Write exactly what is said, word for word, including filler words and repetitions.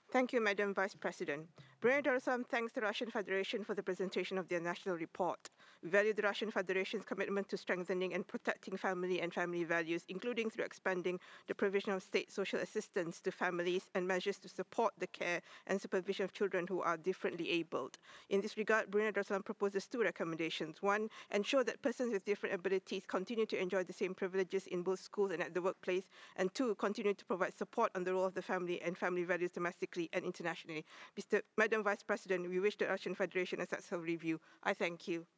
Thank you, Madam Vice President. Brunei Darussalam thanks the Russian Federation for the presentation of their national report. We value the Russian Federation's commitment to strengthening and protecting family and family values, including through expanding the provision of state social assistance to families and measures to support the care and supervision of children who are differently abled. In this regard, Brunei Darussalam proposes two recommendations. One, ensure that persons with different abilities continue to enjoy the same privileges in both schools and at the workplace. And two, continue to provide support on the role of the family and family values domestically and internationally. Mister Madam Vice President, we wish the Russian Federation a successful review. I thank you.